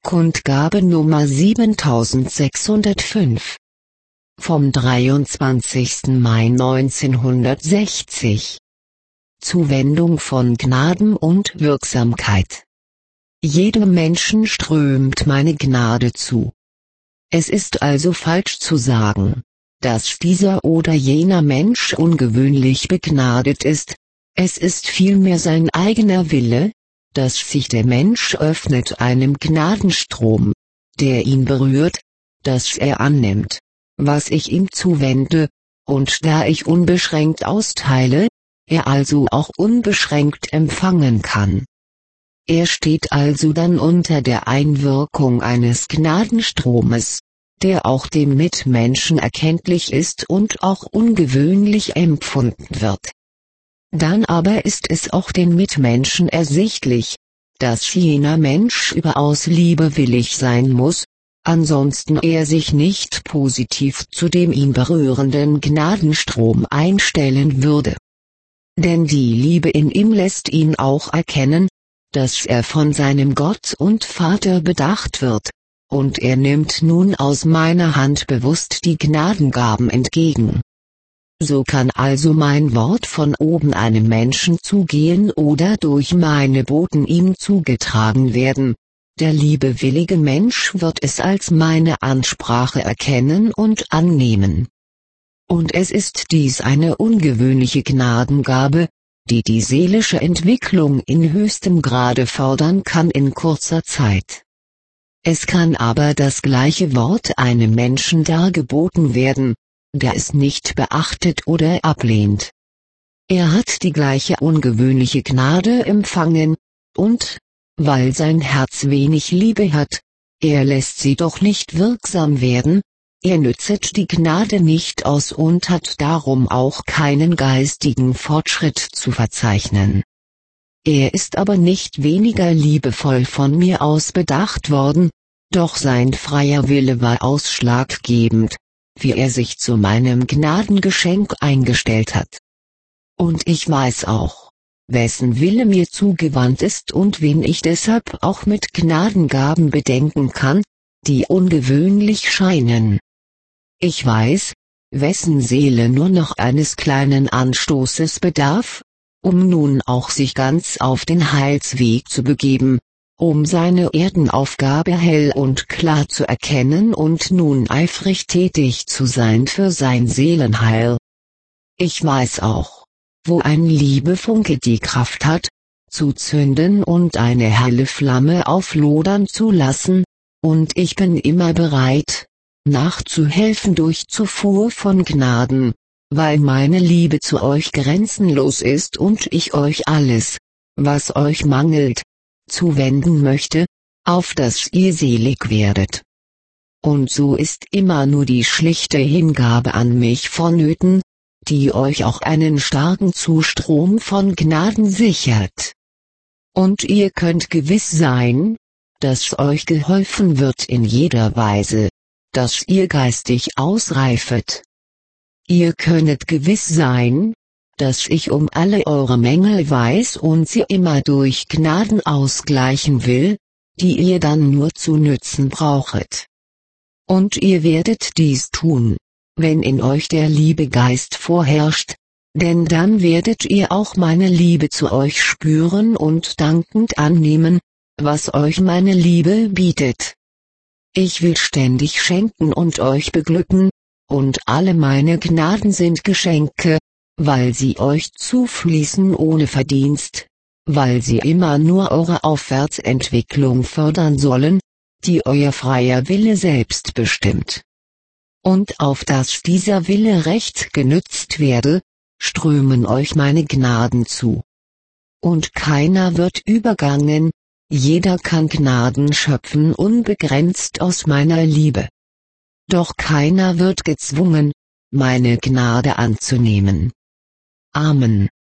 Kundgabe Nummer 7605 vom 23. Mai 1960. Zuwendung von Gnaden und Wirksamkeit. Jedem Menschen strömt meine Gnade zu. Es ist also falsch zu sagen, dass dieser oder jener Mensch ungewöhnlich begnadet ist, es ist vielmehr sein eigener Wille, dass sich der Mensch öffnet einem Gnadenstrom, der ihn berührt, dass er annimmt, was ich ihm zuwende, und da ich unbeschränkt austeile, er also auch unbeschränkt empfangen kann. Er steht also dann unter der Einwirkung eines Gnadenstromes, der auch dem Mitmenschen erkenntlich ist und auch ungewöhnlich empfunden wird. Dann aber ist es auch den Mitmenschen ersichtlich, dass jener Mensch überaus liebewillig sein muss, ansonsten er sich nicht positiv zu dem ihn berührenden Gnadenstrom einstellen würde. Denn die Liebe in ihm lässt ihn auch erkennen, dass er von seinem Gott und Vater bedacht wird, und er nimmt nun aus meiner Hand bewusst die Gnadengaben entgegen. So kann also mein Wort von oben einem Menschen zugehen oder durch meine Boten ihm zugetragen werden. Der liebewillige Mensch wird es als meine Ansprache erkennen und annehmen. Und es ist dies eine ungewöhnliche Gnadengabe, die die seelische Entwicklung in höchstem Grade fördern kann in kurzer Zeit. Es kann aber das gleiche Wort einem Menschen dargeboten werden, der es nicht beachtet oder ablehnt. Er hat die gleiche ungewöhnliche Gnade empfangen, und, weil sein Herz wenig Liebe hat, er lässt sie doch nicht wirksam werden, er nützet die Gnade nicht aus und hat darum auch keinen geistigen Fortschritt zu verzeichnen. Er ist aber nicht weniger liebevoll von mir aus bedacht worden, doch sein freier Wille war ausschlaggebend, wie er sich zu meinem Gnadengeschenk eingestellt hat. Und ich weiß auch, wessen Wille mir zugewandt ist und wen ich deshalb auch mit Gnadengaben bedenken kann, die ungewöhnlich scheinen. Ich weiß, wessen Seele nur noch eines kleinen Anstoßes bedarf, um nun auch sich ganz auf den Heilsweg zu begeben, um seine Erdenaufgabe hell und klar zu erkennen und nun eifrig tätig zu sein für sein Seelenheil. Ich weiß auch, wo ein Liebefunke die Kraft hat, zu zünden und eine helle Flamme auflodern zu lassen, und ich bin immer bereit, nachzuhelfen durch Zufuhr von Gnaden, weil meine Liebe zu euch grenzenlos ist und ich euch alles, was euch mangelt, zuwenden möchte, auf dass ihr selig werdet. Und so ist immer nur die schlichte Hingabe an mich vonnöten, die euch auch einen starken Zustrom von Gnaden sichert. Und ihr könnt gewiss sein, dass euch geholfen wird in jeder Weise, dass ihr geistig ausreifet. Ihr könnet gewiss sein, dass ich um alle eure Mängel weiß und sie immer durch Gnaden ausgleichen will, die ihr dann nur zu nützen brauchet. Und ihr werdet dies tun, wenn in euch der Liebegeist vorherrscht, denn dann werdet ihr auch meine Liebe zu euch spüren und dankend annehmen, was euch meine Liebe bietet. Ich will ständig schenken und euch beglücken, und alle meine Gnaden sind Geschenke, weil sie euch zufließen ohne Verdienst, weil sie immer nur eure Aufwärtsentwicklung fördern sollen, die euer freier Wille selbst bestimmt. Und auf dass dieser Wille recht genützt werde, strömen euch meine Gnaden zu. Und keiner wird übergangen, jeder kann Gnaden schöpfen unbegrenzt aus meiner Liebe. Doch keiner wird gezwungen, meine Gnade anzunehmen. Amen.